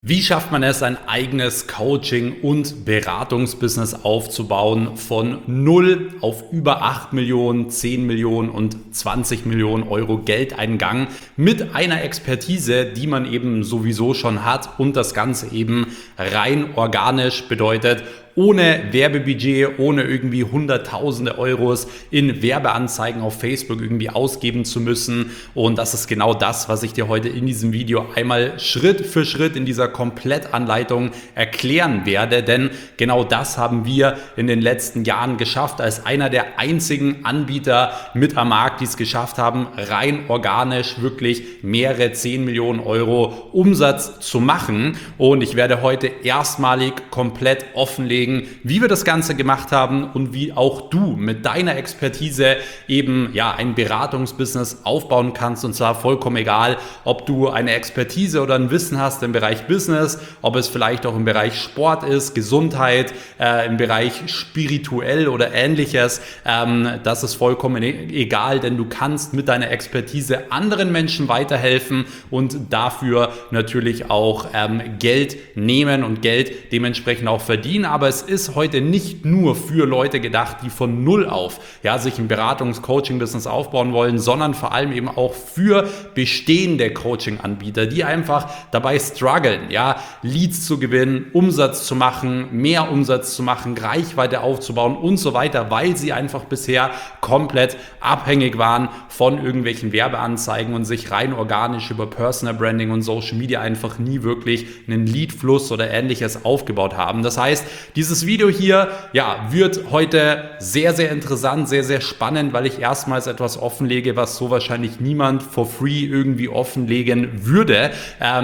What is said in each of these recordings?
Wie schafft man es, ein eigenes Coaching- und Beratungsbusiness aufzubauen von 0 auf über 8 Millionen, 10 Millionen und 20 Millionen Euro Geldeingang mit einer Expertise, die man eben sowieso schon hat und das Ganze eben rein organisch bedeutet, ohne Werbebudget, ohne irgendwie Hunderttausende Euros in Werbeanzeigen auf Facebook irgendwie ausgeben zu müssen. Und das ist genau das, was ich dir heute in diesem Video einmal Schritt für Schritt in dieser Komplettanleitung erklären werde. Denn genau das haben wir in den letzten Jahren geschafft, als einer der einzigen Anbieter mit am Markt, die es geschafft haben, rein organisch wirklich mehrere 10 Millionen Euro Umsatz zu machen. Und ich werde heute erstmalig komplett offenlegen, wie wir das Ganze gemacht haben und wie auch du mit deiner Expertise eben ein Beratungsbusiness aufbauen kannst, und zwar vollkommen egal, ob du eine Expertise oder ein Wissen hast im Bereich Business, ob es vielleicht auch im Bereich Sport ist, Gesundheit, im Bereich spirituell oder ähnliches. Das ist vollkommen egal, denn du kannst mit deiner Expertise anderen Menschen weiterhelfen und dafür natürlich auch Geld nehmen und Geld dementsprechend auch verdienen. Aber es ist heute nicht nur für Leute gedacht, die von null auf sich ein Beratungs-Coaching-Business aufbauen wollen, sondern vor allem eben auch für bestehende Coaching-Anbieter, die einfach dabei strugglen, Leads zu gewinnen, Umsatz zu machen, mehr Umsatz zu machen, Reichweite aufzubauen und so weiter, weil sie einfach bisher komplett abhängig waren von irgendwelchen Werbeanzeigen und sich rein organisch über Personal Branding und Social Media einfach nie wirklich einen Lead-Fluss oder ähnliches aufgebaut haben. Das heißt, dieses Video hier wird heute sehr, sehr interessant, sehr, sehr spannend, weil ich erstmals etwas offenlege, was so wahrscheinlich niemand for free irgendwie offenlegen würde.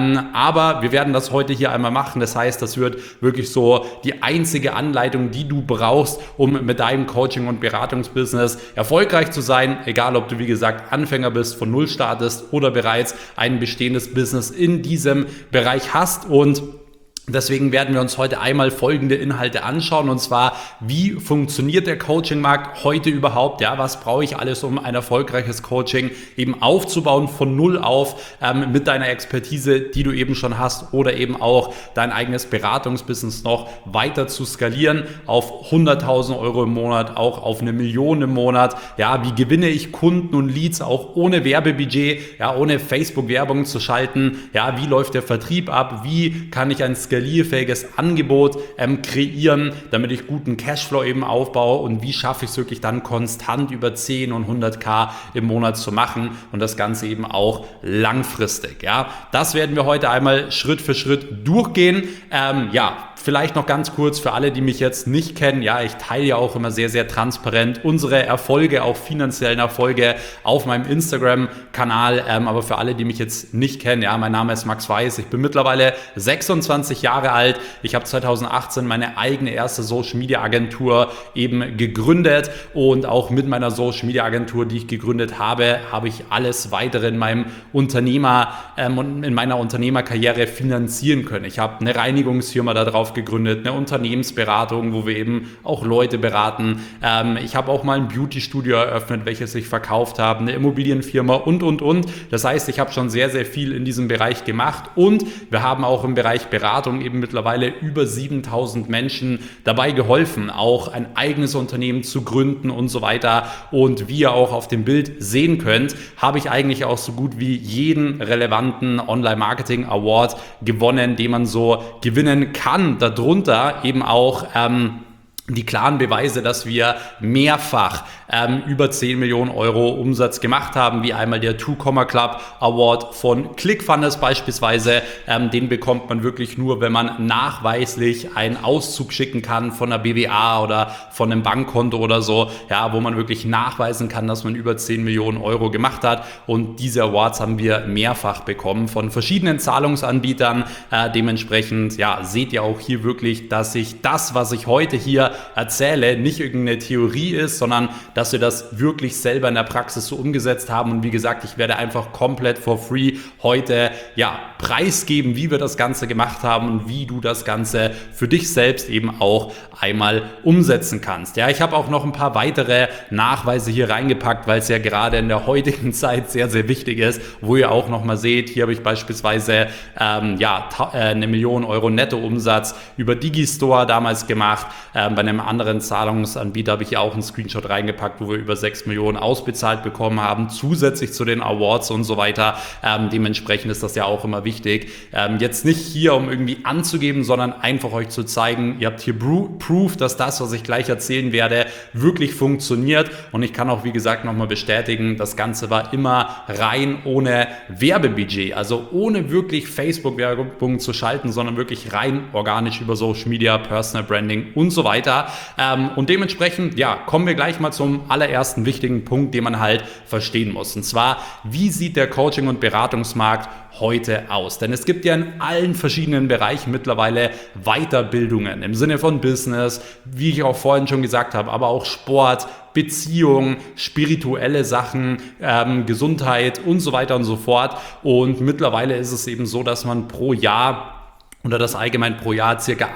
Aber wir werden das heute hier einmal machen. Das heißt, das wird wirklich so die einzige Anleitung, die du brauchst, um mit deinem Coaching- und Beratungsbusiness erfolgreich zu sein. Egal, ob du, wie gesagt, Anfänger bist, von null startest oder bereits ein bestehendes Business in diesem Bereich hast. Und deswegen werden wir uns heute einmal folgende Inhalte anschauen, und zwar, wie funktioniert der Coaching-Markt heute überhaupt? Was brauche ich alles, um ein erfolgreiches Coaching eben aufzubauen von null auf mit deiner Expertise, die du eben schon hast, oder eben auch dein eigenes Beratungsbusiness noch weiter zu skalieren auf 100.000 Euro im Monat, auch auf 1 Million im Monat. Wie gewinne ich Kunden und Leads auch ohne Werbebudget, ohne Facebook-Werbung zu schalten? Wie läuft der Vertrieb ab? Wie kann ich ein skalierfähiges Angebot kreieren, damit ich guten Cashflow eben aufbaue, und wie schaffe ich es wirklich dann konstant über 10 und 100.000 im Monat zu machen und das Ganze eben auch langfristig. Das werden wir heute einmal Schritt für Schritt durchgehen. Vielleicht noch ganz kurz für alle, die mich jetzt nicht kennen. Ich teile ja auch immer sehr, sehr transparent unsere Erfolge, auch finanziellen Erfolge auf meinem Instagram-Kanal. Aber für alle, die mich jetzt nicht kennen, mein Name ist Max Weiß. Ich bin mittlerweile 26 Jahre alt. Ich habe 2018 meine eigene erste Social-Media-Agentur eben gegründet, und auch mit meiner Social-Media-Agentur, die ich gegründet habe, habe ich alles weitere in meinem und in meiner Unternehmerkarriere finanzieren können. Ich habe eine Reinigungsfirma darauf gegründet, eine Unternehmensberatung, wo wir eben auch Leute beraten. Ich habe auch mal ein Beauty-Studio eröffnet, welches ich verkauft habe, eine Immobilienfirma und. Das heißt, ich habe schon sehr, sehr viel in diesem Bereich gemacht, und wir haben auch im Bereich Beratung eben mittlerweile über 7.000 Menschen dabei geholfen, auch ein eigenes Unternehmen zu gründen und so weiter. Und wie ihr auch auf dem Bild sehen könnt, habe ich eigentlich auch so gut wie jeden relevanten Online-Marketing-Award gewonnen, den man so gewinnen kann. Darunter eben auch die klaren Beweise, dass wir mehrfach über 10 Millionen Euro Umsatz gemacht haben, wie einmal der Two Comma Club Award von ClickFunnels beispielsweise. Den bekommt man wirklich nur, wenn man nachweislich einen Auszug schicken kann von einer BWA oder von einem Bankkonto oder so, wo man wirklich nachweisen kann, dass man über 10 Millionen Euro gemacht hat. Und diese Awards haben wir mehrfach bekommen von verschiedenen Zahlungsanbietern. Dementsprechend seht ihr auch hier wirklich, dass ich das, was ich heute hier erzähle, nicht irgendeine Theorie ist, sondern dass wir das wirklich selber in der Praxis so umgesetzt haben. Und wie gesagt, ich werde einfach komplett for free heute preisgeben, wie wir das Ganze gemacht haben und wie du das Ganze für dich selbst eben auch einmal umsetzen kannst. Ja, ich habe auch noch ein paar weitere Nachweise hier reingepackt, weil es ja gerade in der heutigen Zeit sehr, sehr wichtig ist, wo ihr auch nochmal seht, hier habe ich beispielsweise 1 Million Euro Nettoumsatz über Digistore damals gemacht. Bei einem anderen Zahlungsanbieter habe ich hier auch einen Screenshot reingepackt, wo wir über 6 Millionen ausbezahlt bekommen haben, zusätzlich zu den Awards und so weiter. Dementsprechend ist das ja auch immer wichtig. Jetzt nicht hier, um irgendwie anzugeben, sondern einfach euch zu zeigen, ihr habt hier Proof, dass das, was ich gleich erzählen werde, wirklich funktioniert. Und ich kann auch, wie gesagt, nochmal bestätigen, das Ganze war immer rein ohne Werbebudget, also ohne wirklich Facebook-Werbung zu schalten, sondern wirklich rein organisch über Social Media, Personal Branding und so weiter. Und dementsprechend, kommen wir gleich mal zum allerersten wichtigen Punkt, den man halt verstehen muss. Und zwar, wie sieht der Coaching- und Beratungsmarkt heute aus? Denn es gibt ja in allen verschiedenen Bereichen mittlerweile Weiterbildungen im Sinne von Business, wie ich auch vorhin schon gesagt habe, aber auch Sport, Beziehung, spirituelle Sachen, Gesundheit und so weiter und so fort. Und mittlerweile ist es eben so, dass man pro Jahr oder das allgemein pro Jahr ca.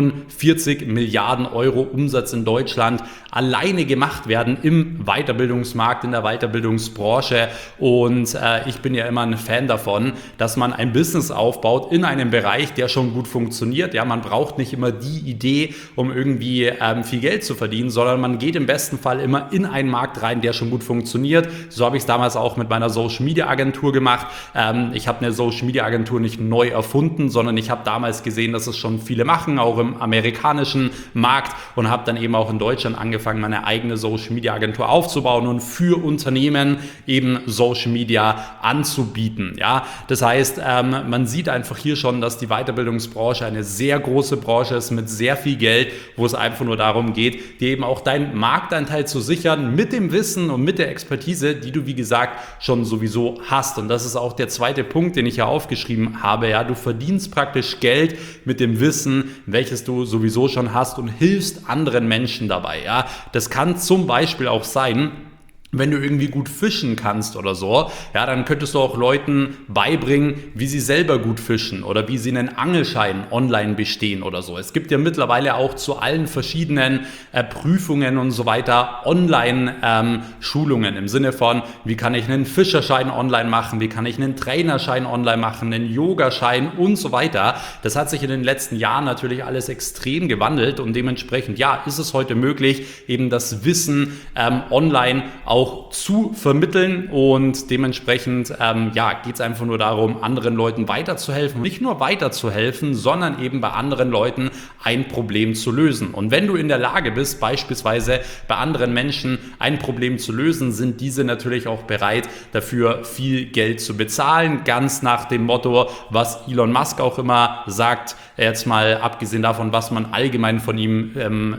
41 Milliarden Euro Umsatz in Deutschland alleine gemacht werden im Weiterbildungsmarkt, in der Weiterbildungsbranche. Und ich bin ja immer ein Fan davon, dass man ein Business aufbaut in einem Bereich, der schon gut funktioniert. Ja, man braucht nicht immer die Idee, um irgendwie viel Geld zu verdienen, sondern man geht im besten Fall immer in einen Markt rein, der schon gut funktioniert. So habe ich es damals auch mit meiner Social Media Agentur gemacht. Ich habe eine Social Media Agentur nicht neu erfunden, sondern ich habe damals gesehen, dass es schon viele machen, auch im amerikanischen Markt, und habe dann eben auch in Deutschland angefangen, meine eigene Social Media Agentur aufzubauen und für Unternehmen eben Social Media anzubieten. Ja, das heißt, man sieht einfach hier schon, dass die Weiterbildungsbranche eine sehr große Branche ist mit sehr viel Geld, wo es einfach nur darum geht, dir eben auch deinen Marktanteil zu sichern mit dem Wissen und mit der Expertise, die du, wie gesagt, schon sowieso hast. Und das ist auch der zweite Punkt, den ich hier aufgeschrieben habe. Ja, du verdienst praktisch Geld mit dem Wissen, welches du sowieso schon hast, und hilfst anderen Menschen dabei. Ja, das kann zum Beispiel auch sein, wenn du irgendwie gut fischen kannst oder so, ja, dann könntest du auch Leuten beibringen, wie sie selber gut fischen oder wie sie einen Angelschein online bestehen oder so. Es gibt ja mittlerweile auch zu allen verschiedenen Prüfungen und so weiter Online-Schulungen im Sinne von, wie kann ich einen Fischerschein online machen, wie kann ich einen Trainerschein online machen, einen Yogaschein und so weiter. Das hat sich in den letzten Jahren natürlich alles extrem gewandelt, und dementsprechend, ist es heute möglich, eben das Wissen online auch zu vermitteln, und dementsprechend geht es einfach nur darum, anderen Leuten weiterzuhelfen. Nicht nur weiterzuhelfen, sondern eben bei anderen Leuten ein Problem zu lösen. Und wenn du in der Lage bist, beispielsweise bei anderen Menschen ein Problem zu lösen, sind diese natürlich auch bereit, dafür viel Geld zu bezahlen. Ganz nach dem Motto, was Elon Musk auch immer sagt, jetzt mal abgesehen davon, was man allgemein von ihm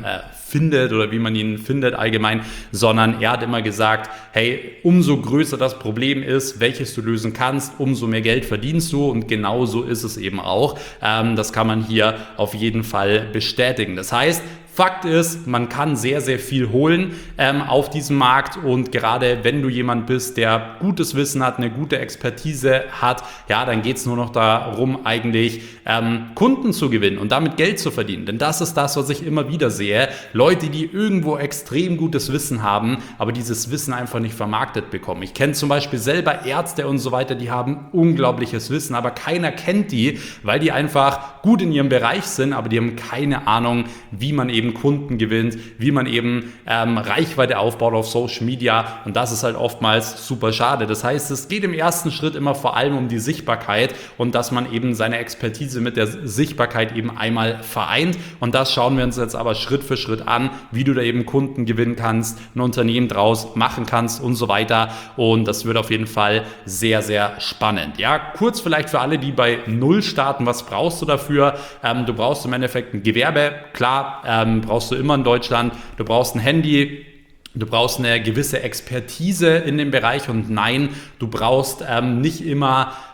findet oder wie man ihn findet allgemein, sondern er hat immer gesagt, hey, umso größer das Problem ist, welches du lösen kannst, umso mehr Geld verdienst du, und genau so ist es eben auch. Das kann man hier auf jeden Fall bestätigen. Das heißt, Fakt ist, man kann sehr, sehr viel holen auf diesem Markt, und gerade wenn du jemand bist, der gutes Wissen hat, eine gute Expertise hat, dann geht es nur noch darum, eigentlich Kunden zu gewinnen und damit Geld zu verdienen. Denn das ist das, was ich immer wieder sehe. Leute, die irgendwo extrem gutes Wissen haben, aber dieses Wissen einfach nicht vermarktet bekommen. Ich kenne zum Beispiel selber Ärzte und so weiter, die haben unglaubliches Wissen, aber keiner kennt die, weil die einfach gut in ihrem Bereich sind, aber die haben keine Ahnung, wie man eben Kunden gewinnt, wie man eben Reichweite aufbaut auf Social Media, und das ist halt oftmals super schade. Das heißt, es geht im ersten Schritt immer vor allem um die Sichtbarkeit und dass man eben seine Expertise mit der Sichtbarkeit eben einmal vereint, und das schauen wir uns jetzt aber Schritt für Schritt an, wie du da eben Kunden gewinnen kannst, ein Unternehmen draus machen kannst und so weiter, und das wird auf jeden Fall sehr, sehr spannend. Ja, kurz vielleicht für alle, die bei Null starten, was brauchst du dafür? Du brauchst im Endeffekt ein Gewerbe, klar, brauchst du immer in Deutschland, du brauchst ein Handy, du brauchst eine gewisse Expertise in dem Bereich, und nein, du brauchst nicht immer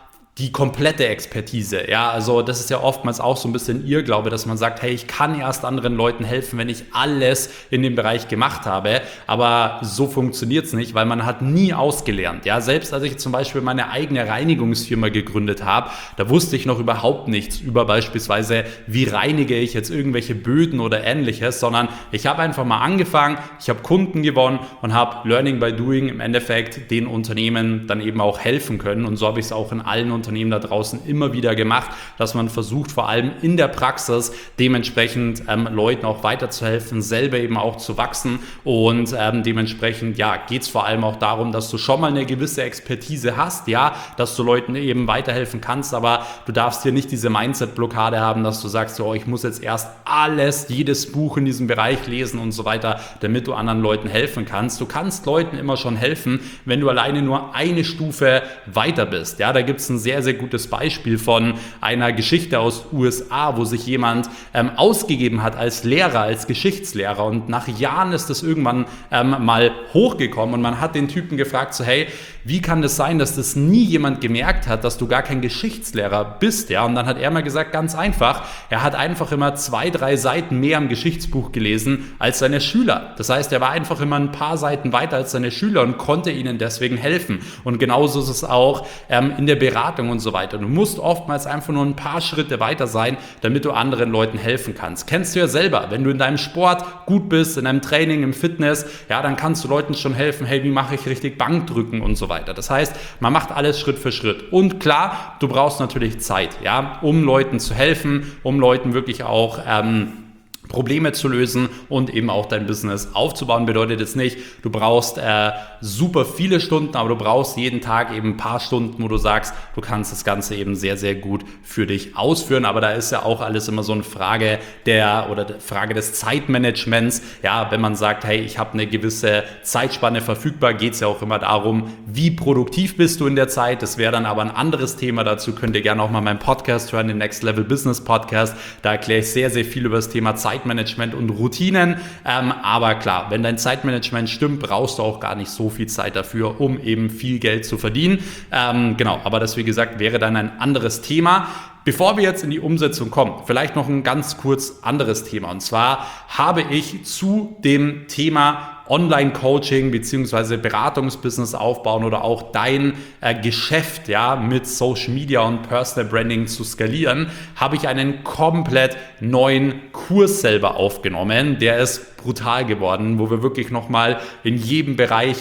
die komplette Expertise. Ja, also das ist ja oftmals auch so ein bisschen Irrglaube, dass man sagt, hey, ich kann erst anderen Leuten helfen, wenn ich alles in dem Bereich gemacht habe. Aber so funktioniert es nicht, weil man hat nie ausgelernt. Ja, selbst als ich zum Beispiel meine eigene Reinigungsfirma gegründet habe, da wusste ich noch überhaupt nichts über beispielsweise, wie reinige ich jetzt irgendwelche Böden oder ähnliches, sondern ich habe einfach mal angefangen, ich habe Kunden gewonnen und habe Learning by Doing im Endeffekt den Unternehmen dann eben auch helfen können. Und so habe ich es auch in allen Unternehmen da draußen immer wieder gemacht, dass man versucht, vor allem in der Praxis dementsprechend Leuten auch weiterzuhelfen, selber eben auch zu wachsen. Und dementsprechend geht es vor allem auch darum, dass du schon mal eine gewisse Expertise hast, ja, dass du Leuten eben weiterhelfen kannst, aber du darfst hier nicht diese Mindset-Blockade haben, dass du sagst, oh, ich muss jetzt erst jedes Buch in diesem Bereich lesen und so weiter, damit du anderen Leuten helfen kannst. Du kannst Leuten immer schon helfen, wenn du alleine nur eine Stufe weiter bist. Ja, da gibt es ein sehr, sehr gutes Beispiel von einer Geschichte aus USA, wo sich jemand ausgegeben hat als Lehrer, als Geschichtslehrer, und nach Jahren ist das irgendwann mal hochgekommen und man hat den Typen gefragt, so hey, wie kann das sein, dass das nie jemand gemerkt hat, dass du gar kein Geschichtslehrer bist? Ja, und dann hat er mal gesagt, ganz einfach, er hat einfach immer 2, 3 Seiten mehr im Geschichtsbuch gelesen als seine Schüler. Das heißt, er war einfach immer ein paar Seiten weiter als seine Schüler und konnte ihnen deswegen helfen. Und genauso ist es auch in der Beratung und so weiter. Du musst oftmals einfach nur ein paar Schritte weiter sein, damit du anderen Leuten helfen kannst. Kennst du ja selber, wenn du in deinem Sport gut bist, in deinem Training, im Fitness, ja, dann kannst du Leuten schon helfen, hey, wie mache ich richtig Bankdrücken und so weiter. Das heißt, man macht alles Schritt für Schritt. Und klar, du brauchst natürlich Zeit, ja, um Leuten zu helfen, um Leuten wirklich auch Probleme zu lösen und eben auch dein Business aufzubauen. Bedeutet jetzt nicht, du brauchst super viele Stunden, aber du brauchst jeden Tag eben ein paar Stunden, wo du sagst, du kannst das Ganze eben sehr, sehr gut für dich ausführen. Aber da ist ja auch alles immer so eine Frage Frage des Zeitmanagements. Ja, wenn man sagt, hey, ich habe eine gewisse Zeitspanne verfügbar, geht es ja auch immer darum, wie produktiv bist du in der Zeit. Das wäre dann aber ein anderes Thema. Dazu könnt ihr gerne auch mal meinen Podcast hören, den Next Level Business Podcast. Da erkläre ich sehr, sehr viel über das Thema Zeitmanagement und Routinen, aber klar, wenn dein Zeitmanagement stimmt, brauchst du auch gar nicht so viel Zeit dafür, um eben viel Geld zu verdienen. Genau, aber das, wie gesagt, wäre dann ein anderes Thema. Bevor wir jetzt in die Umsetzung kommen, vielleicht noch ein ganz kurz anderes Thema. Und zwar habe ich zu dem Thema Online-Coaching bzw. Beratungsbusiness aufbauen oder auch dein Geschäft mit Social Media und Personal Branding zu skalieren, habe ich einen komplett neuen Kurs selber aufgenommen. Der ist brutal geworden, wo wir wirklich nochmal in jedem Bereich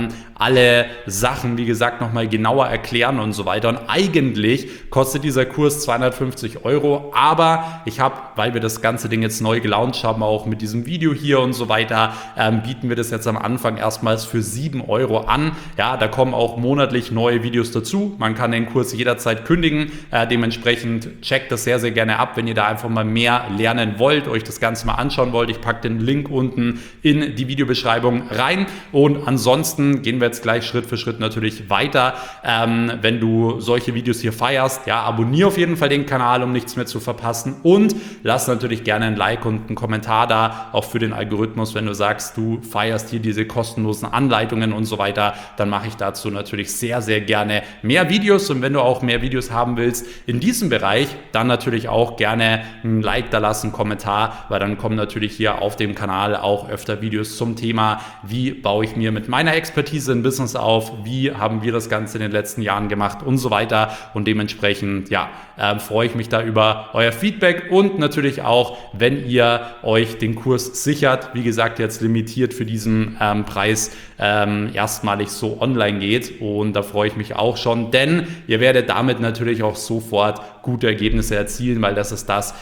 alle Sachen, wie gesagt, nochmal genauer erklären und so weiter. Und eigentlich kostet dieser Kurs 250 €, aber ich habe, weil wir das ganze Ding jetzt neu gelauncht haben, auch mit diesem Video hier und so weiter, bieten wir das jetzt am Anfang erstmals für 7 € an. Ja, da kommen auch monatlich neue Videos dazu. Man kann den Kurs jederzeit kündigen. Dementsprechend checkt das sehr, sehr gerne ab, wenn ihr da einfach mal mehr lernen wollt, euch das Ganze mal anschauen wollt. Ich packe den Link unten in die Videobeschreibung rein. Und ansonsten gehen wir jetzt gleich Schritt für Schritt natürlich weiter. Wenn du solche Videos hier feierst, ja, abonniere auf jeden Fall den Kanal, um nichts mehr zu verpassen, und lass natürlich gerne ein Like und einen Kommentar da, auch für den Algorithmus. Wenn du sagst, du feierst hier diese kostenlosen Anleitungen und so weiter, dann mache ich dazu natürlich sehr, sehr gerne mehr Videos. Und wenn du auch mehr Videos haben willst in diesem Bereich, dann natürlich auch gerne ein Like da lassen, einen Kommentar, weil dann kommen natürlich hier auf dem Kanal auch öfter Videos zum Thema, wie baue ich mir mit meiner Expertise ein Business auf, wie haben wir das Ganze in den letzten Jahren gemacht und so weiter. Und dementsprechend freue ich mich da über euer Feedback und natürlich auch, wenn ihr euch den Kurs sichert, wie gesagt, jetzt limitiert für diesen Preis erstmalig so online geht. Und da freue ich mich auch schon, denn ihr werdet damit natürlich auch sofort gute Ergebnisse erzielen, weil das ist das,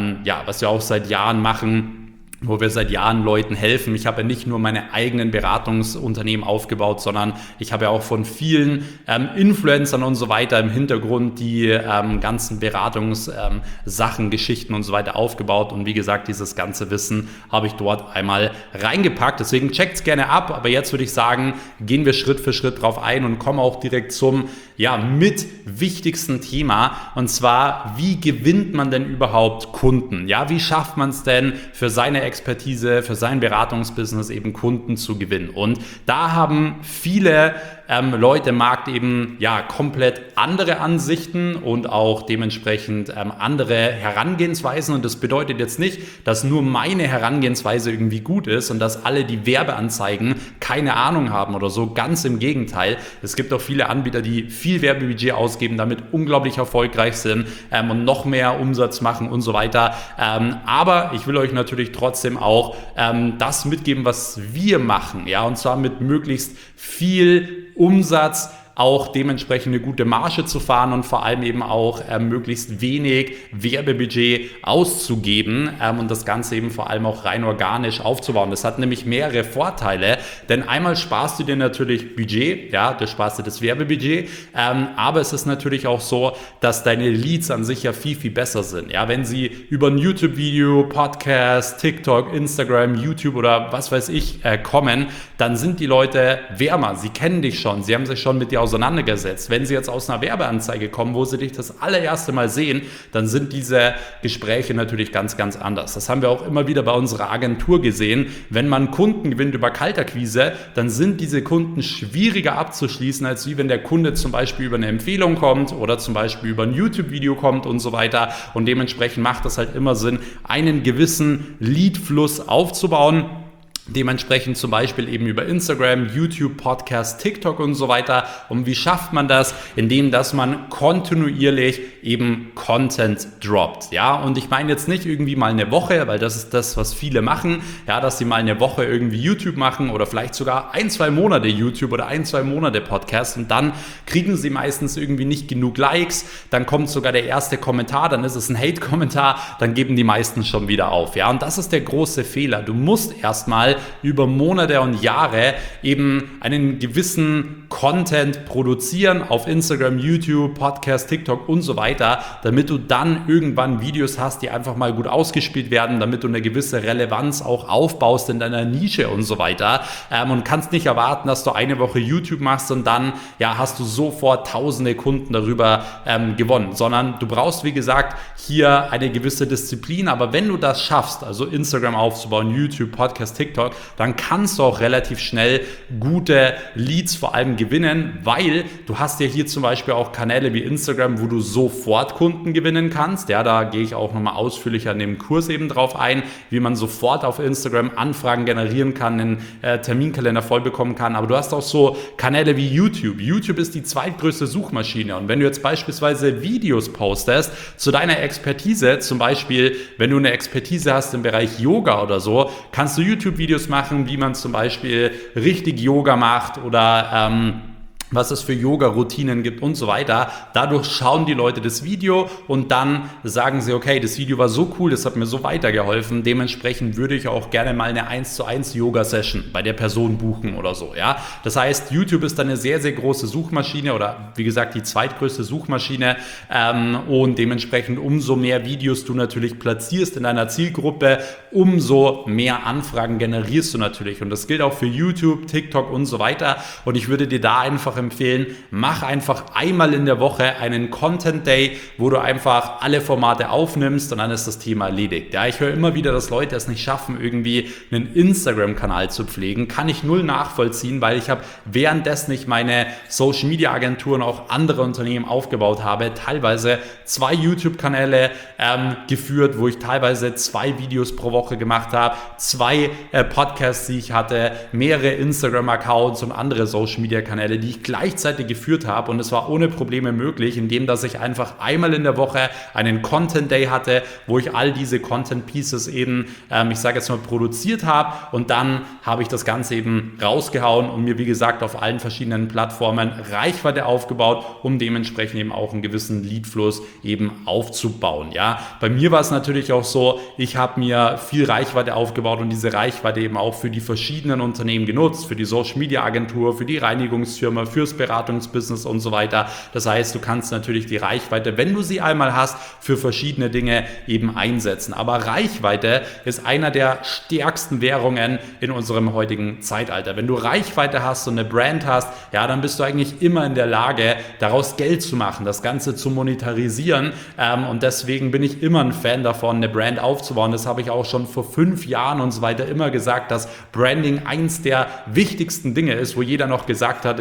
was wir auch seit Jahren machen, wo wir seit Jahren Leuten helfen. Ich habe ja nicht nur meine eigenen Beratungsunternehmen aufgebaut, sondern ich habe ja auch von vielen Influencern und so weiter im Hintergrund die ganzen Beratungssachen, Geschichten und so weiter aufgebaut. Und wie gesagt, dieses ganze Wissen habe ich dort einmal reingepackt. Deswegen checkt's gerne ab. Aber jetzt würde ich sagen, gehen wir Schritt für Schritt drauf ein und kommen auch direkt zum mit wichtigsten Thema. Und zwar, wie gewinnt man denn überhaupt Kunden? Ja, wie schafft man es denn für seine Expertise, für sein Beratungsbusiness eben Kunden zu gewinnen? Und da haben viele Leute im Markt eben ja komplett andere Ansichten und auch dementsprechend andere Herangehensweisen. Und das bedeutet jetzt nicht, dass nur meine Herangehensweise irgendwie gut ist und dass alle, die Werbeanzeigen, keine Ahnung haben oder so. Ganz im Gegenteil. Es gibt auch viele Anbieter, die viel Werbebudget ausgeben, damit unglaublich erfolgreich sind und noch mehr Umsatz machen und so weiter. Aber ich will euch natürlich trotzdem auch das mitgeben, was wir machen. Ja, und zwar mit möglichst viel Umsatz, auch dementsprechend eine gute Marge zu fahren und vor allem eben auch möglichst wenig Werbebudget auszugeben und das Ganze eben vor allem auch rein organisch aufzubauen. Das hat nämlich mehrere Vorteile, denn einmal sparst du dir natürlich Budget, ja, du sparst dir das Werbebudget, aber es ist natürlich auch so, dass deine Leads an sich ja viel, viel besser sind. Ja, wenn sie über ein YouTube-Video, Podcast, TikTok, Instagram, YouTube oder was weiß ich kommen, dann sind die Leute wärmer, sie kennen dich schon, sie haben sich schon mit dir auseinandergesetzt. Wenn sie jetzt aus einer Werbeanzeige kommen, wo sie dich das allererste Mal sehen, dann sind diese Gespräche natürlich ganz, ganz anders. Das haben wir auch immer wieder bei unserer Agentur gesehen. Wenn man Kunden gewinnt über Kaltakquise, dann sind diese Kunden schwieriger abzuschließen, als wie wenn der Kunde zum Beispiel über eine Empfehlung kommt oder zum Beispiel über ein YouTube-Video kommt und so weiter. Und dementsprechend macht es halt immer Sinn, einen gewissen Leadfluss aufzubauen. Dementsprechend zum Beispiel eben über Instagram, YouTube, Podcast, TikTok und so weiter. Und wie schafft man das? Indem, dass man kontinuierlich eben Content droppt. Ja, und ich meine jetzt nicht irgendwie mal eine Woche, weil das ist das, was viele machen, ja, dass sie mal eine Woche irgendwie YouTube machen oder vielleicht sogar 1-2 Monate YouTube oder 1-2 Monate Podcast und dann kriegen sie meistens irgendwie nicht genug Likes, dann kommt sogar der erste Kommentar, dann ist es ein Hate-Kommentar, dann geben die meisten schon wieder auf. Ja, und das ist der große Fehler. Du musst erstmal über Monate und Jahre eben einen gewissen Content produzieren auf Instagram, YouTube, Podcast, TikTok und so weiter, damit du dann irgendwann Videos hast, die einfach mal gut ausgespielt werden, damit du eine gewisse Relevanz auch aufbaust in deiner Nische und so weiter und kannst nicht erwarten, dass du eine Woche YouTube machst und dann ja, hast du sofort tausende Kunden darüber gewonnen, sondern du brauchst, wie gesagt, hier eine gewisse Disziplin, aber wenn du das schaffst, also Instagram aufzubauen, YouTube, Podcast, TikTok, dann kannst du auch relativ schnell gute Leads vor allem gewinnen, weil du hast ja hier zum Beispiel auch Kanäle wie Instagram, wo du sofort Kunden gewinnen kannst. Ja, da gehe ich auch nochmal ausführlicher in dem Kurs eben drauf ein, wie man sofort auf Instagram Anfragen generieren kann, einen Terminkalender voll bekommen kann. Aber du hast auch so Kanäle wie YouTube. YouTube ist die zweitgrößte Suchmaschine und wenn du jetzt beispielsweise Videos postest zu deiner Expertise, zum Beispiel, wenn du eine Expertise hast im Bereich Yoga oder so, kannst du YouTube-Videos machen, wie man zum Beispiel richtig Yoga macht oder was es für Yoga-Routinen gibt und so weiter. Dadurch schauen die Leute das Video und dann sagen sie, okay, das Video war so cool, das hat mir so weitergeholfen, dementsprechend würde ich auch gerne mal eine 1:1 Yoga-Session bei der Person buchen oder so. Ja? Das heißt, YouTube ist dann eine sehr, sehr große Suchmaschine oder wie gesagt die zweitgrößte Suchmaschine und dementsprechend umso mehr Videos du natürlich platzierst in deiner Zielgruppe, umso mehr Anfragen generierst du natürlich und das gilt auch für YouTube, TikTok und so weiter und ich würde dir da einfach empfehlen, mach einfach einmal in der Woche einen Content Day, wo du einfach alle Formate aufnimmst und dann ist das Thema erledigt. Ja, ich höre immer wieder, dass Leute es nicht schaffen, irgendwie einen Instagram-Kanal zu pflegen. Kann ich null nachvollziehen, weil ich habe währenddessen ich meine Social-Media-Agenturen auch andere Unternehmen aufgebaut habe, teilweise 2 YouTube-Kanäle geführt, wo ich teilweise 2 Videos pro Woche gemacht habe, 2 Podcasts, die ich hatte, mehrere Instagram-Accounts und andere Social-Media-Kanäle, die ich gleichzeitig geführt habe und es war ohne Probleme möglich, indem dass ich einfach einmal in der Woche einen Content Day hatte, wo ich all diese Content Pieces eben, ich sage jetzt mal, produziert habe und dann habe ich das Ganze eben rausgehauen und mir wie gesagt auf allen verschiedenen Plattformen Reichweite aufgebaut, um dementsprechend eben auch einen gewissen Leadfluss eben aufzubauen. Ja, bei mir war es natürlich auch so, ich habe mir viel Reichweite aufgebaut und diese Reichweite eben auch für die verschiedenen Unternehmen genutzt, für die Social Media Agentur, für die Reinigungsfirma, fürs Beratungsbusiness und so weiter. Das heißt, du kannst natürlich die Reichweite, wenn du sie einmal hast, für verschiedene Dinge eben einsetzen. Aber Reichweite ist einer der stärksten Währungen in unserem heutigen Zeitalter. Wenn du Reichweite hast und eine Brand hast, ja, dann bist du eigentlich immer in der Lage, daraus Geld zu machen, das Ganze zu monetarisieren. Und deswegen bin ich immer ein Fan davon, eine Brand aufzubauen. Das habe ich auch schon vor 5 Jahren und so weiter immer gesagt, dass Branding eins der wichtigsten Dinge ist, wo jeder noch gesagt hat in der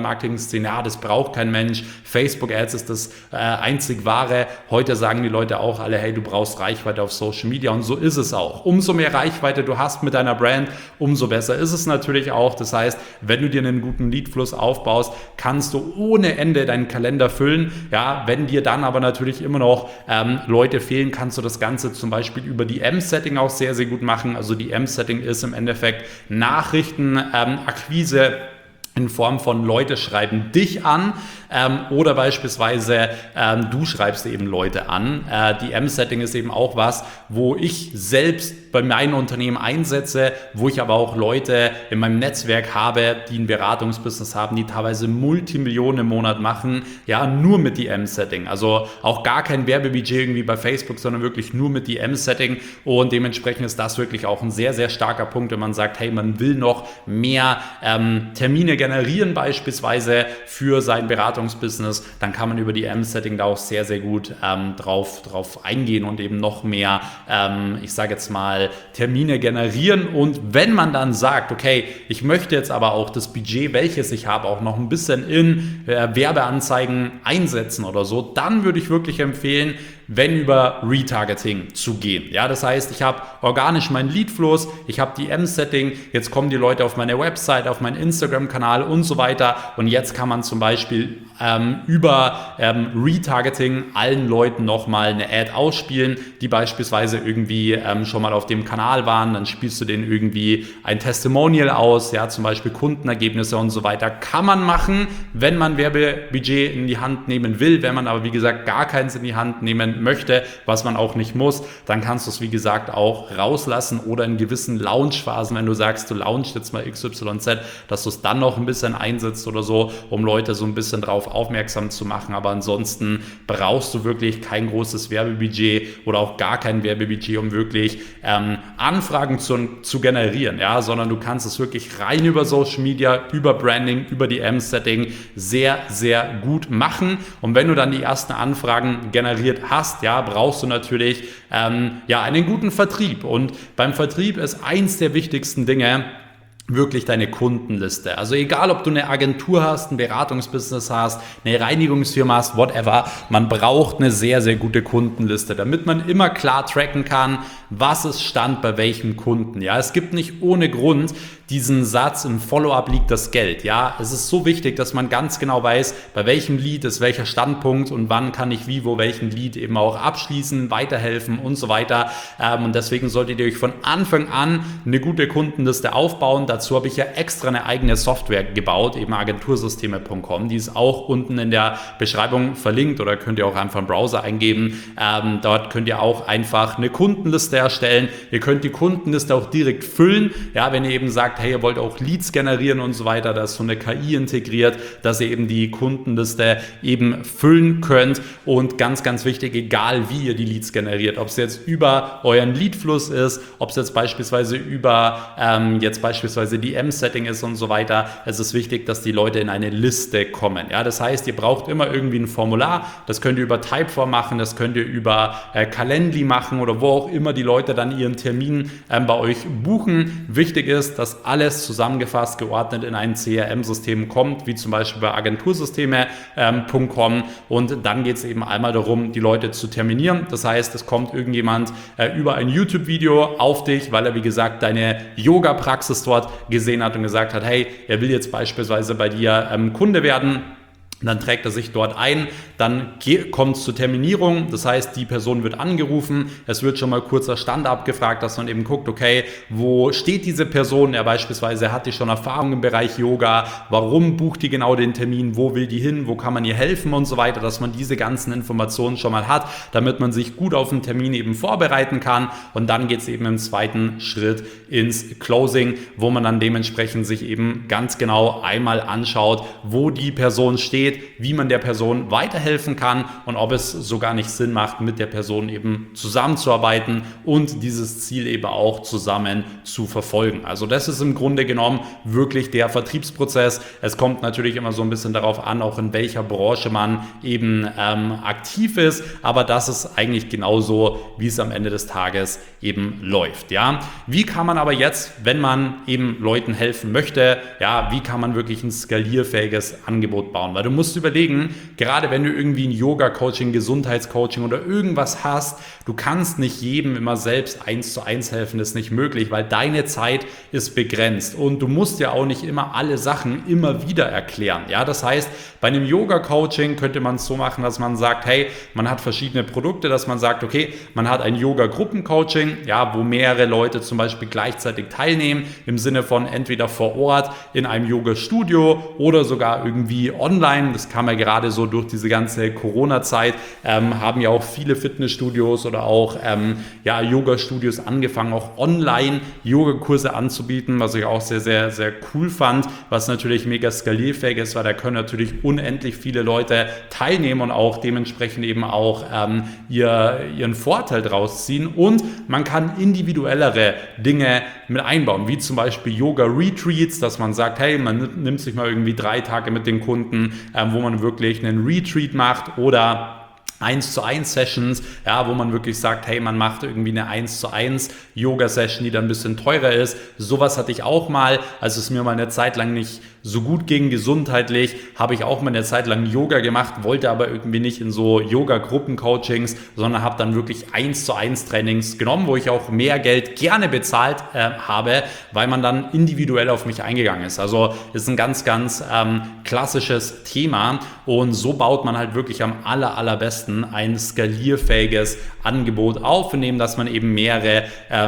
Online-Marketing-Szene, ja, das braucht kein Mensch, Facebook-Ads ist das einzig Wahre. Heute sagen die Leute auch alle, hey, du brauchst Reichweite auf Social Media und so ist es auch. Umso mehr Reichweite du hast mit deiner Brand, umso besser ist es natürlich auch. Das heißt, wenn du dir einen guten Leadfluss aufbaust, kannst du ohne Ende deinen Kalender füllen. Ja, wenn dir dann aber natürlich immer noch Leute fehlen, kannst du das Ganze zum Beispiel über die M-Setting auch sehr, sehr gut machen. Also die M-Setting ist im Endeffekt Nachrichtenakquise in Form von Leute schreiben dich an oder beispielsweise du schreibst eben Leute an. Die M-Setting ist eben auch was, wo ich selbst bei meinen Unternehmen einsetze, wo ich aber auch Leute in meinem Netzwerk habe, die ein Beratungsbusiness haben, die teilweise Multimillionen im Monat machen, ja, nur mit die M-Setting. Also auch gar kein Werbebudget irgendwie bei Facebook, sondern wirklich nur mit die M-Setting und dementsprechend ist das wirklich auch ein sehr, sehr starker Punkt, wenn man sagt, hey, man will noch mehr Termine generieren beispielsweise für sein Beratungsbusiness, dann kann man über die M-Setting da auch sehr, sehr gut drauf eingehen und eben noch mehr, ich sage jetzt mal, Termine generieren und wenn man dann sagt, okay, ich möchte jetzt aber auch das Budget, welches ich habe, auch noch ein bisschen in Werbeanzeigen einsetzen oder so, dann würde ich wirklich empfehlen, wenn über Retargeting zu gehen. Ja, das heißt, ich habe organisch meinen Leadfluss, ich habe die M-Setting, jetzt kommen die Leute auf meine Website, auf meinen Instagram-Kanal und so weiter und jetzt kann man zum Beispiel über Retargeting allen Leuten nochmal eine Ad ausspielen, die beispielsweise irgendwie schon mal auf dem Kanal waren, dann spielst du denen irgendwie ein Testimonial aus, ja, zum Beispiel Kundenergebnisse und so weiter, kann man machen, wenn man Werbebudget in die Hand nehmen will, wenn man aber wie gesagt gar keins in die Hand nehmen möchte, was man auch nicht muss, dann kannst du es wie gesagt auch rauslassen oder in gewissen Launch-Phasen, wenn du sagst, du launchst jetzt mal XYZ, dass du es dann noch ein bisschen einsetzt oder so, um Leute so ein bisschen drauf aufmerksam zu machen, aber ansonsten brauchst du wirklich kein großes Werbebudget oder auch gar kein Werbebudget, um wirklich Anfragen zu generieren, ja, sondern du kannst es wirklich rein über Social Media, über Branding, über die M-Setting sehr, sehr gut machen und wenn du dann die ersten Anfragen generiert hast, ja, brauchst du natürlich einen guten Vertrieb und beim Vertrieb ist eins der wichtigsten Dinge, wirklich deine Kundenliste. Also egal, ob du eine Agentur hast, ein Beratungsbusiness hast, eine Reinigungsfirma hast, whatever, man braucht eine sehr, sehr gute Kundenliste, damit man immer klar tracken kann, was ist Stand bei welchem Kunden. Ja, es gibt nicht ohne Grund diesen Satz, im Follow-up liegt das Geld. Ja, es ist so wichtig, dass man ganz genau weiß, bei welchem Lead ist welcher Standpunkt und wann kann ich wie, wo welchen Lead eben auch abschließen, weiterhelfen und so weiter. Und deswegen solltet ihr euch von Anfang an eine gute Kundenliste aufbauen. Dazu habe ich ja extra eine eigene Software gebaut, eben agentursysteme.com. Die ist auch unten in der Beschreibung verlinkt oder könnt ihr auch einfach im Browser eingeben. Dort könnt ihr auch einfach eine Kundenliste erstellen. Ihr könnt die Kundenliste auch direkt füllen. Ja, wenn ihr eben sagt, hey, ihr wollt auch Leads generieren und so weiter, da ist so eine KI integriert, dass ihr eben die Kundenliste eben füllen könnt und ganz, ganz wichtig, egal wie ihr die Leads generiert, ob es jetzt über euren Leadfluss ist, ob es jetzt beispielsweise über die M-Setting ist und so weiter, es ist wichtig, dass die Leute in eine Liste kommen. Ja, das heißt, ihr braucht immer irgendwie ein Formular, das könnt ihr über Typeform machen, das könnt ihr über Calendly machen oder wo auch immer die Leute dann ihren Termin bei euch buchen. Wichtig ist, dass alles zusammengefasst, geordnet in ein CRM-System kommt, wie zum Beispiel bei agentursysteme.com und dann geht es eben einmal darum, die Leute zu terminieren. Das heißt, es kommt irgendjemand über ein YouTube-Video auf dich, weil er, wie gesagt, deine Yoga-Praxis dort gesehen hat und gesagt hat, hey, er will jetzt beispielsweise bei dir Kunde werden. Dann trägt er sich dort ein, dann kommt es zur Terminierung, das heißt, die Person wird angerufen, es wird schon mal kurzer Stand abgefragt, dass man eben guckt, okay, wo steht diese Person, ja beispielsweise hat die schon Erfahrung im Bereich Yoga, warum bucht die genau den Termin, wo will die hin, wo kann man ihr helfen und so weiter, dass man diese ganzen Informationen schon mal hat, damit man sich gut auf den Termin eben vorbereiten kann und dann geht es eben im zweiten Schritt ins Closing, wo man dann dementsprechend sich eben ganz genau einmal anschaut, wo die Person steht, steht, wie man der Person weiterhelfen kann und ob es sogar nicht Sinn macht, mit der Person eben zusammenzuarbeiten und dieses Ziel eben auch zusammen zu verfolgen. Also das ist im Grunde genommen wirklich der Vertriebsprozess. Es kommt natürlich immer so ein bisschen darauf an, auch in welcher Branche man eben aktiv ist, aber das ist eigentlich genauso, wie es am Ende des Tages eben läuft. Ja? Wie kann man aber jetzt, wenn man eben Leuten helfen möchte, ja, wie kann man wirklich ein skalierfähiges Angebot bauen? Weil du musst überlegen, gerade wenn du irgendwie ein Yoga-Coaching, Gesundheitscoaching oder irgendwas hast, du kannst nicht jedem immer selbst 1:1 helfen, das ist nicht möglich, weil deine Zeit ist begrenzt und du musst ja auch nicht immer alle Sachen immer wieder erklären. Ja, das heißt, bei einem Yoga-Coaching könnte man es so machen, dass man sagt, hey, man hat verschiedene Produkte, dass man sagt, okay, man hat ein Yoga-Gruppen-Coaching, ja, wo mehrere Leute zum Beispiel gleichzeitig teilnehmen, im Sinne von entweder vor Ort in einem Yoga-Studio oder sogar irgendwie online. Das kam ja gerade so durch diese ganze Corona-Zeit, haben ja auch viele Fitnessstudios oder auch Yoga-Studios angefangen, auch online Yogakurse anzubieten, was ich auch sehr, sehr, sehr cool fand, was natürlich mega skalierfähig ist, weil da können natürlich unendlich viele Leute teilnehmen und auch dementsprechend eben auch ihren Vorteil draus ziehen und man kann individuellere Dinge mit einbauen, wie zum Beispiel Yoga-Retreats, dass man sagt, hey, man nimmt sich mal irgendwie 3 Tage mit den Kunden, wo man wirklich einen Retreat macht oder 1:1 Sessions, ja, wo man wirklich sagt, hey, man macht irgendwie eine 1:1 Yoga-Session, die dann ein bisschen teurer ist. Sowas hatte ich auch mal, als es mir mal eine Zeit lang nicht so gut ging gesundheitlich, habe ich auch mal eine Zeit lang Yoga gemacht, wollte aber irgendwie nicht in so Yoga-Gruppen-Coachings, sondern habe dann wirklich 1:1 Trainings genommen, wo ich auch mehr Geld gerne bezahlt habe, weil man dann individuell auf mich eingegangen ist. Also ist ein ganz, ganz klassisches Thema und so baut man halt wirklich am allerbesten ein skalierfähiges Angebot auf, indem dass man eben mehrere,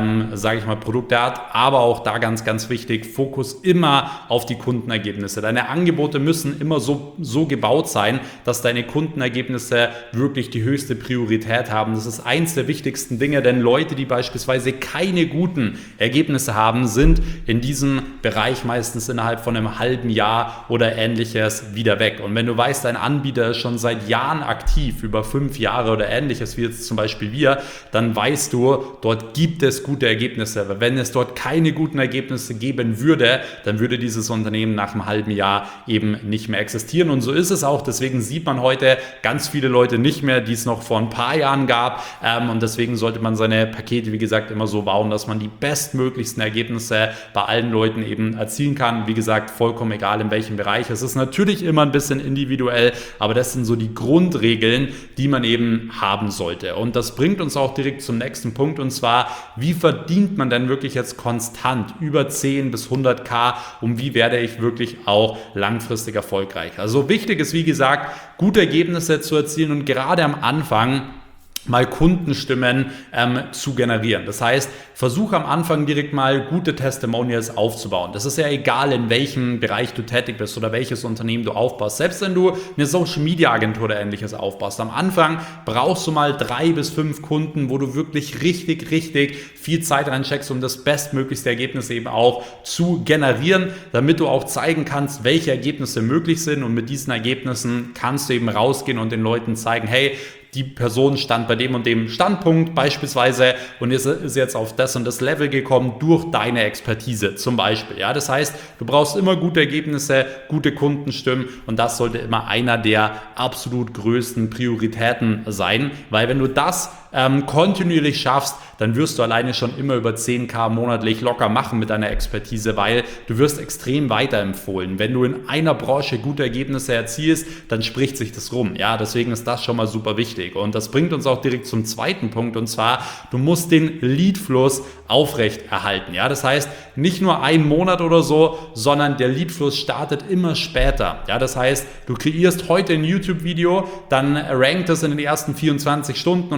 Produkte hat, aber auch da ganz, ganz wichtig, Fokus immer auf die Kundenergebnisse. Deine Angebote müssen immer so gebaut sein, dass deine Kundenergebnisse wirklich die höchste Priorität haben. Das ist eins der wichtigsten Dinge, denn Leute, die beispielsweise keine guten Ergebnisse haben, sind in diesem Bereich meistens innerhalb von einem halben Jahr oder ähnliches wieder weg. Und wenn du weißt, dein Anbieter ist schon seit Jahren aktiv, über 5 Jahre oder ähnliches, wie jetzt zum Beispiel wir, dann weißt du, dort gibt es gute Ergebnisse. Aber wenn es dort keine guten Ergebnisse geben würde, dann würde dieses Unternehmen nach einem halben Jahr eben nicht mehr existieren. Und so ist es auch. Deswegen sieht man heute ganz viele Leute nicht mehr, die es noch vor ein paar Jahren gab. Und deswegen sollte man seine Pakete, wie gesagt, immer so bauen, dass man die bestmöglichsten Ergebnisse bei allen Leuten eben erzielen kann. Wie gesagt, vollkommen egal in welchem Bereich. Es ist natürlich immer ein bisschen individuell, aber das sind so die Grundregeln, die man eben haben sollte. Und das bringt uns auch direkt zum nächsten Punkt, und zwar, wie verdient man denn wirklich jetzt konstant über 10 bis 100.000 und wie werde ich wirklich auch langfristig erfolgreich? Also wichtig ist, wie gesagt, gute Ergebnisse zu erzielen und gerade am Anfang mal Kundenstimmen zu generieren. Das heißt, versuche am Anfang direkt mal gute Testimonials aufzubauen. Das ist ja egal, in welchem Bereich du tätig bist oder welches Unternehmen du aufbaust. Selbst wenn du eine Social-Media-Agentur oder ähnliches aufbaust, am Anfang brauchst du mal 3 bis 5 Kunden, wo du wirklich richtig viel Zeit reinsteckst, um das bestmöglichste Ergebnis eben auch zu generieren, damit du auch zeigen kannst, welche Ergebnisse möglich sind, und mit diesen Ergebnissen kannst du eben rausgehen und den Leuten zeigen, hey, die Person stand bei dem und dem Standpunkt beispielsweise und ist jetzt auf das und das Level gekommen durch deine Expertise zum Beispiel. Ja, das heißt, du brauchst immer gute Ergebnisse, gute Kundenstimmen, und das sollte immer einer der absolut größten Prioritäten sein, weil wenn du das kontinuierlich schaffst, dann wirst du alleine schon immer über 10.000 monatlich locker machen mit deiner Expertise, weil du wirst extrem weiterempfohlen. Wenn du in einer Branche gute Ergebnisse erzielst, dann spricht sich das rum. Ja, deswegen ist das schon mal super wichtig. Und das bringt uns auch direkt zum zweiten Punkt, und zwar, du musst den Leadfluss aufrecht erhalten. Ja, das heißt, nicht nur einen Monat oder so, sondern der Leadfluss startet immer später. Ja, das heißt, du kreierst heute ein YouTube-Video, dann rankt es in den ersten 24 Stunden und auch in der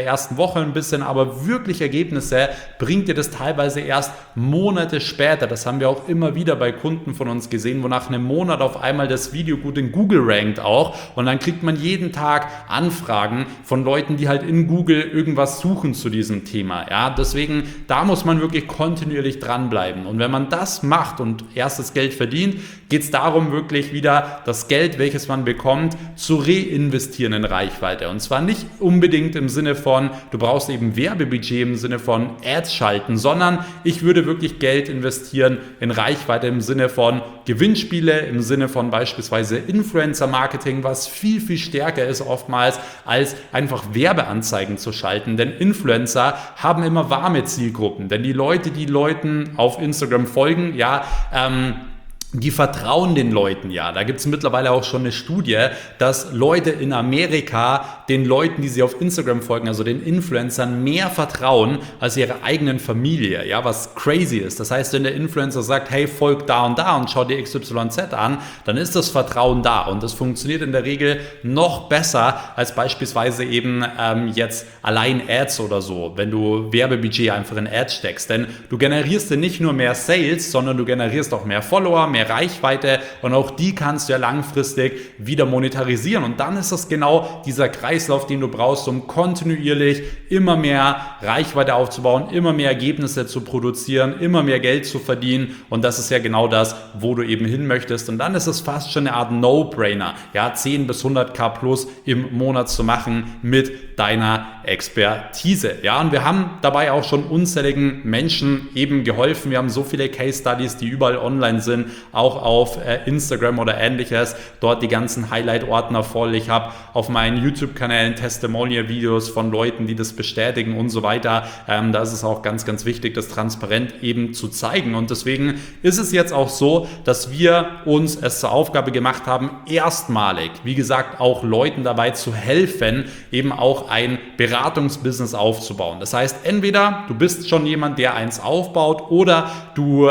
der ersten Woche ein bisschen, aber wirklich Ergebnisse bringt dir das teilweise erst Monate später. Das haben wir auch immer wieder bei Kunden von uns gesehen, wo nach einem Monat auf einmal das Video gut in Google rankt auch und dann kriegt man jeden Tag Anfragen von Leuten, die halt in Google irgendwas suchen zu diesem Thema. Ja, deswegen, da muss man wirklich kontinuierlich dranbleiben. Und wenn man das macht und erstes Geld verdient, geht es darum, wirklich wieder das Geld, welches man bekommt, zu reinvestieren in Reichweite. Und zwar nicht unbedingt im Sinne von, du brauchst eben Werbebudget im Sinne von Ads schalten, sondern ich würde wirklich Geld investieren in Reichweite im Sinne von Gewinnspiele, im Sinne von beispielsweise Influencer-Marketing, was viel, viel stärker ist oftmals, als einfach Werbeanzeigen zu schalten. Denn Influencer haben immer warme Zielgruppen. Denn die Leute, die Leuten auf Instagram folgen, die vertrauen den Leuten ja. Da gibt es mittlerweile auch schon eine Studie, dass Leute in Amerika den Leuten, die sie auf Instagram folgen, also den Influencern, mehr vertrauen als ihrer eigenen Familie, ja, was crazy ist. Das heißt, wenn der Influencer sagt, hey, folg da und schau dir XYZ an, dann ist das Vertrauen da und das funktioniert in der Regel noch besser als beispielsweise eben jetzt allein Ads oder so, wenn du Werbebudget einfach in Ads steckst. Denn du generierst dir nicht nur mehr Sales, sondern du generierst auch mehr Follower, mehr Reichweite und auch die kannst du ja langfristig wieder monetarisieren und dann ist das genau dieser Kreislauf, den du brauchst, um kontinuierlich immer mehr Reichweite aufzubauen, immer mehr Ergebnisse zu produzieren, immer mehr Geld zu verdienen und das ist ja genau das, wo du eben hin möchtest und dann ist es fast schon eine Art No-Brainer, ja, 10 bis 100.000 plus im Monat zu machen mit deiner Expertise, ja, und wir haben dabei auch schon unzähligen Menschen eben geholfen, wir haben so viele Case Studies, die überall online sind, auch auf Instagram oder ähnliches, dort die ganzen Highlight-Ordner voll. Ich habe auf meinen YouTube-Kanälen Testimonial-Videos von Leuten, die das bestätigen und so weiter. Da ist es auch ganz, ganz wichtig, das transparent eben zu zeigen. Und deswegen ist es jetzt auch so, dass wir uns es zur Aufgabe gemacht haben, erstmalig, wie gesagt, auch Leuten dabei zu helfen, eben auch ein Beratungsbusiness aufzubauen. Das heißt, entweder du bist schon jemand, der eins aufbaut oder du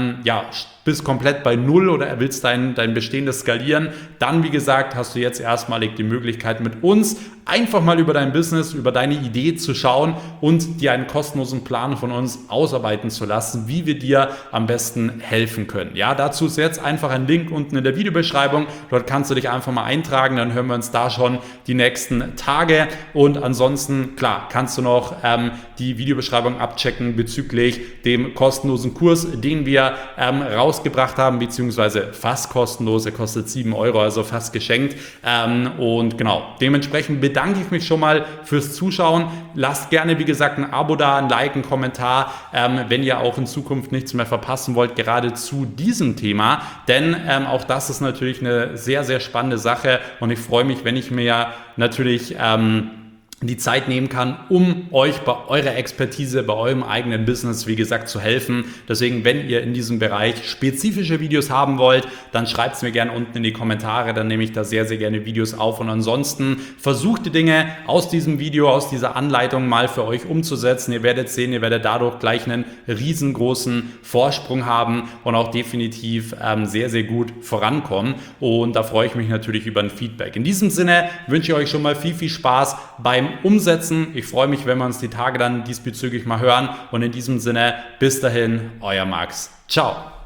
bist komplett bei Null oder willst dein bestehendes skalieren, dann, wie gesagt, hast du jetzt erstmalig die Möglichkeit mit uns einfach mal über dein Business, über deine Idee zu schauen und dir einen kostenlosen Plan von uns ausarbeiten zu lassen, wie wir dir am besten helfen können. Ja, dazu ist jetzt einfach ein Link unten in der Videobeschreibung. Dort kannst du dich einfach mal eintragen, dann hören wir uns da schon die nächsten Tage und ansonsten, klar, kannst du noch die Videobeschreibung abchecken bezüglich dem kostenlosen Kurs, den wir rausgebracht haben, beziehungsweise fast kostenlos, er kostet 7 €, also fast geschenkt und genau, dementsprechend bedanke ich mich schon mal fürs Zuschauen. Lasst gerne, wie gesagt, ein Abo da, ein Like, einen Kommentar, wenn ihr auch in Zukunft nichts mehr verpassen wollt, gerade zu diesem Thema, denn auch das ist natürlich eine sehr, sehr spannende Sache und ich freue mich, wenn ich mir natürlich die Zeit nehmen kann, um euch bei eurer Expertise, bei eurem eigenen Business, wie gesagt, zu helfen. Deswegen, wenn ihr in diesem Bereich spezifische Videos haben wollt, dann schreibt es mir gerne unten in die Kommentare, dann nehme ich da sehr, sehr gerne Videos auf und ansonsten versucht die Dinge aus diesem Video, aus dieser Anleitung mal für euch umzusetzen. Ihr werdet sehen, ihr werdet dadurch gleich einen riesengroßen Vorsprung haben und auch definitiv sehr, sehr gut vorankommen und da freue ich mich natürlich über ein Feedback. In diesem Sinne wünsche ich euch schon mal viel, viel Spaß beim Umsetzen. Ich freue mich, wenn wir uns die Tage dann diesbezüglich mal hören und in diesem Sinne, bis dahin, euer Max. Ciao.